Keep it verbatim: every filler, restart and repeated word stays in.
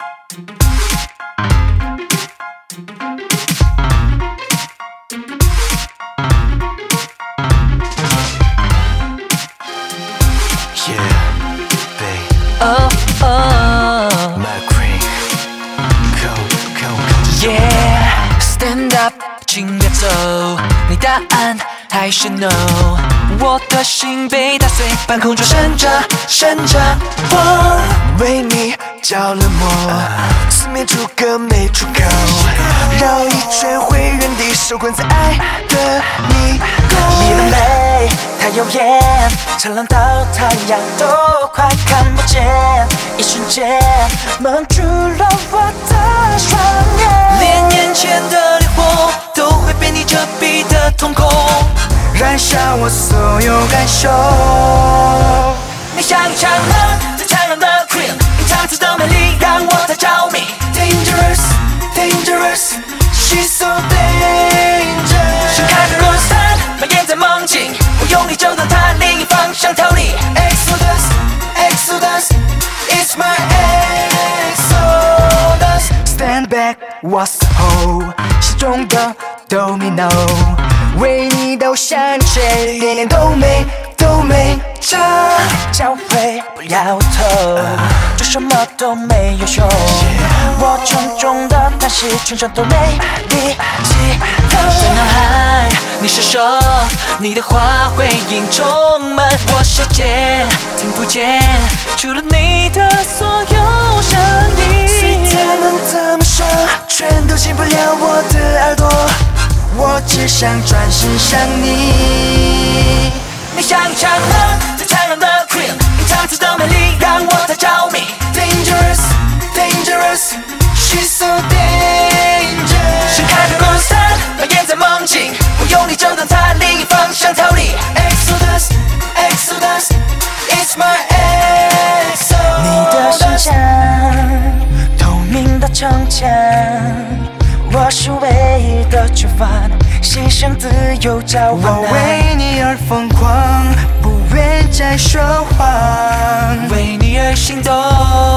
Oh oh My queen Come come come Yeah Stand up 请别走，你答案还是 no， 我的心被打碎，半空中闪着闪着我为你着了魔，四面楚歌没出口，绕一圈回原地，受困在爱的迷宫。 你的美太耀眼，灿烂到太阳都快看不见，一瞬间蒙住了我的双眼，连眼前的烈火都会被你遮蔽的瞳孔， 燃烧我所有感受。 你像强横最残忍的 queen， 隐藏自的美丽让我太着迷。 Dangerous, dangerous, she's so dangerous。 盛开的 rose 山蔓延在梦境，我用力就能它另一方向逃离。 Exodus, Exodus, it's my Exodus。Stand back, what's the hold？ 心中的 domino， 为你都向前，连连都没都没着， 教会不摇头，就什么都没有用。我沉重的叹息，全身都没力气在脑海，你是说你的话回音充满我世界，听不见除了你的所有声音。 再能怎么说，全都进不了我的耳朵，我只想转身向你。 你像强横最残忍的 queen， 隐藏自的美丽让我太着迷。 Dangerous, dangerous, she's so dangerous。 盛开的 rose 山蔓延在梦境，我用力就能它另一方向逃离。 Exodus, Exodus, it's my Exodus。 你的身上透明的城墙，我是唯一的囚犯，牺牲自由交换。 我为你而疯狂，不愿再说谎， 为你而心动。